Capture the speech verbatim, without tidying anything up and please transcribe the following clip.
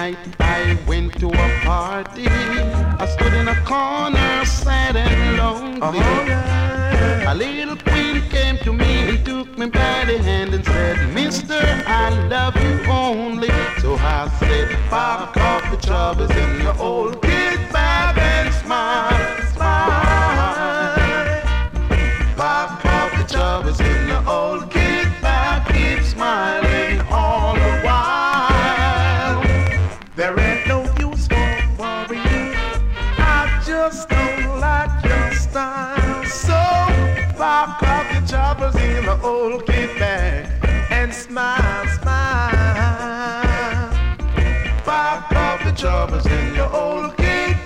night I went to a party. I stood in a corner, sad and lonely. Oh, yeah. A little queen came to me and took me by the hand and said, Mister, I love you only. So I said, fuck off the troubles in your old kid back and smile, smile. Fuck off the troubles in your old kid back, keep smiling all the while. There ain't no use for worrying, I just don't like your style. So fuck off the troubles in the old kid bag and smile, smile. Fuck off the troubles in your old kid